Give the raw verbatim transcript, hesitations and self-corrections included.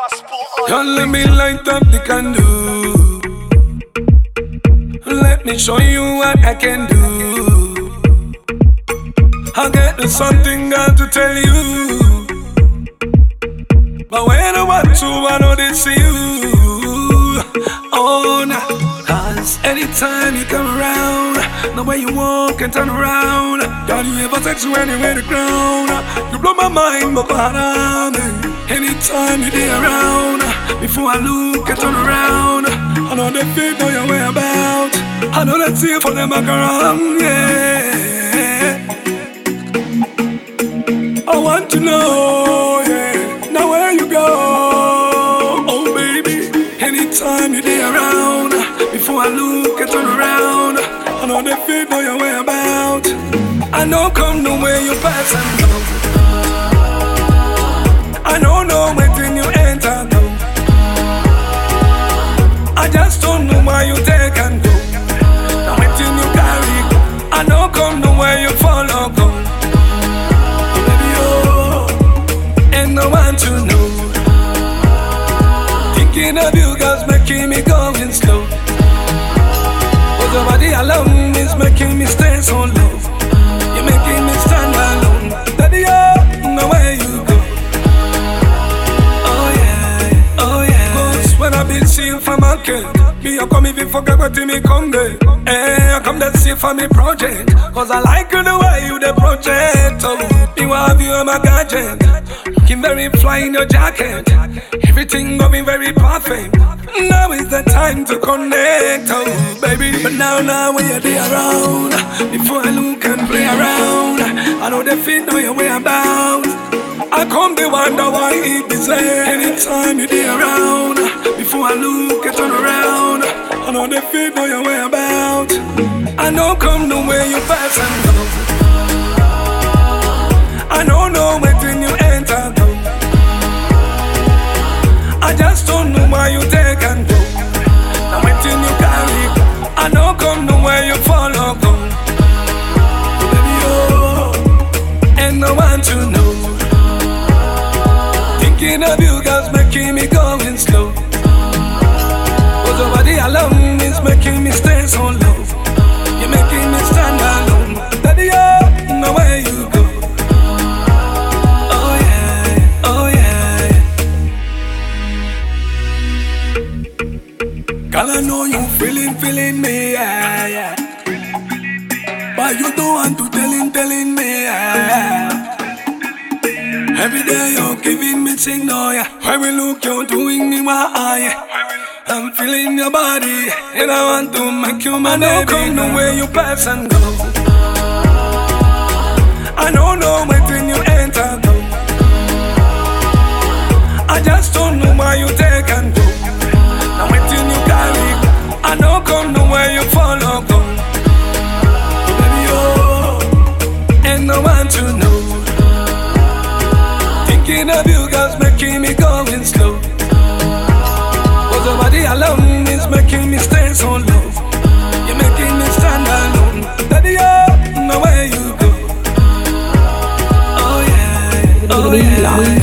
Don't let me light up the candle. Let me show you what I can do. I got something got to tell you, but when I want to, I know they see you. Oh, nah. Cause anytime you come around, the way you walk and turn around, God, you ever text you anywhere to ground. You blow my mind, but God, anytime you're there around, before I look and turn around, I know they feel know your way about. I know that's it for them back around, yeah. I want to know, yeah, now where you go, oh baby. Anytime you're there around, before I look and turn around, I know they feel know your way about. I know come the way you pass and go. I don't know when you enter though. I just don't know why you take and go. Now when you carry go, I know come the way you follow go. Baby, oh, and no one to know. Thinking of you girls making me going slow. But your body alone is making me stay so low. You're making me stand alone. Baby, oh, no way you go. When I been seeing for my kid, me I come even forget what me come there. Eh, I come to see for me project, cause I like you the way you the project. Oh, you have you on my gadget, looking very fly in your jacket. Everything going very perfect. Now is the time to connect, oh baby. But now, now when you're there around, before I look and play around, I know they feel know your way about. I come to wonder why it is late. Anytime you're there around, before I look and turn around, I know they feel know your way about. I know come the way you pass and go. I don't know when you enter though. I just don't know why you take and go. Now when you carry go, I know come the way you follow go. Baby, oh, and no one to know. Thinking of you girls making me going slow. But your body alone is making me stay so low. You're making me stand alone. Baby, oh, know where you go. Oh yeah, oh yeah. Girl, I know you feeling, feeling me, yeah, yeah. But you don't want to telling, telling me, yeah. Every day you're giving me signal, yeah. When we look, you're doing me my eye, yeah. I'm feeling your body, and I want to make you my baby. Come the way you pass and go. I don't know when you enter though. I just don't know why you take and go. Now when you carry go, I know come the way you follow go. Baby, oh, and no one to know. Thinking of you girls making me going slow. But your body alone is making me stay so low. You're making me stand alone. Baby, oh, know where you go. Oh yeah, oh yeah.